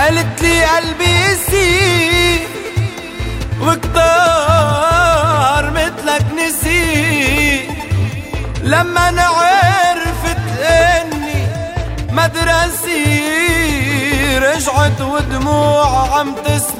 قالت لي قلبي يسيء وكتار مثلك نسيء. لما انا عرفت اني مدرسي رجعت ودموع عم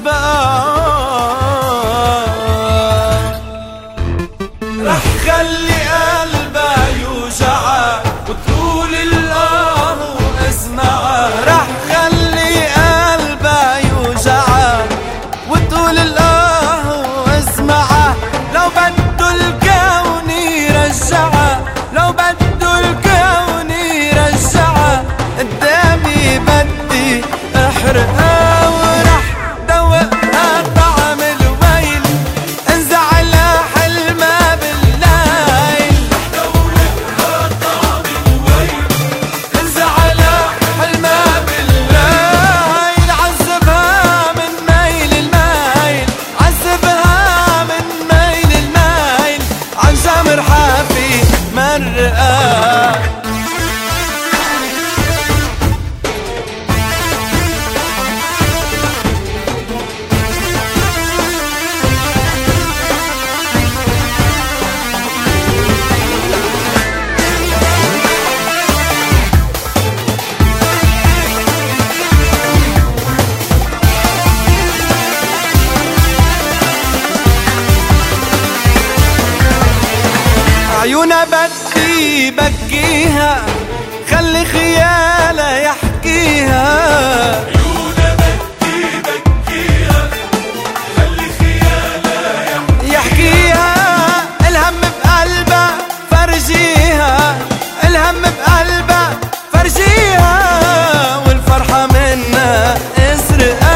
تسبق. رح خلي قلبها يوجع وتقول الله واسمع. رح خلي قلبها يوجع وتقول الله واسمع. لو بده الكون يرجعها، لو بده الكون يرجعها قدامي بدي احرقها. ورح دوقها طعم الويل انزعلها حلمها بالليل. دوقها طعم الويل انزعلها حلمها بالليل. عذبها من ميل الميل، عذبها من ميل الميل. عن جمر حافي مرقى. عيونها بدي بكيها، خلي خيالها يحكيها. عيونها بدي بكيها، خلي خيالها يحكيها. الهم بقلبها فرجيها، الهم بقلبها فرجيها. والفرحة منها اسرقها.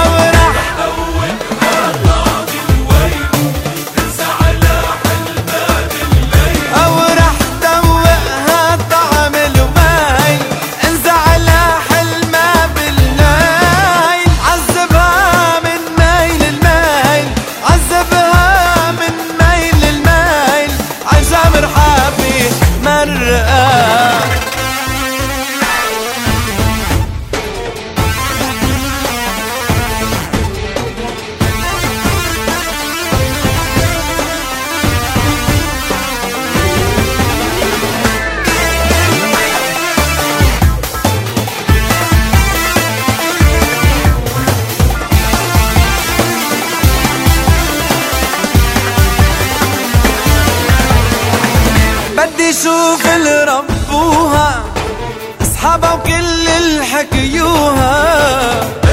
بدي شوف اللي ربوها اصحابها وكل اللي حكيوها.